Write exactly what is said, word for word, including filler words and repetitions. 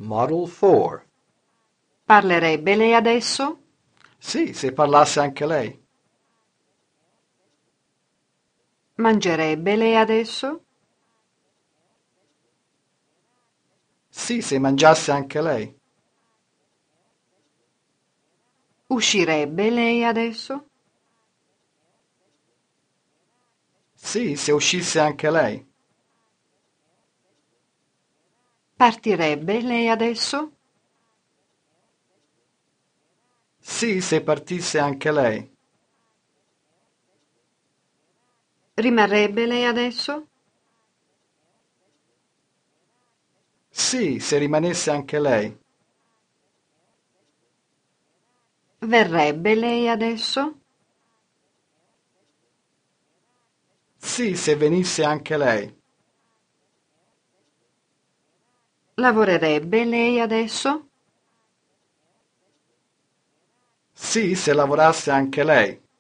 Model four. Parlerebbe lei adesso? Sì, se parlasse anche lei. Mangerebbe lei adesso? Sì, se mangiasse anche lei. Uscirebbe lei adesso? Sì, se uscisse anche lei. Partirebbe lei adesso? Sì, se partisse anche lei. Rimarrebbe lei adesso? Sì, se rimanesse anche lei. Verrebbe lei adesso? Sì, se venisse anche lei. Lavorerebbe lei adesso? Sì, se lavorasse anche lei.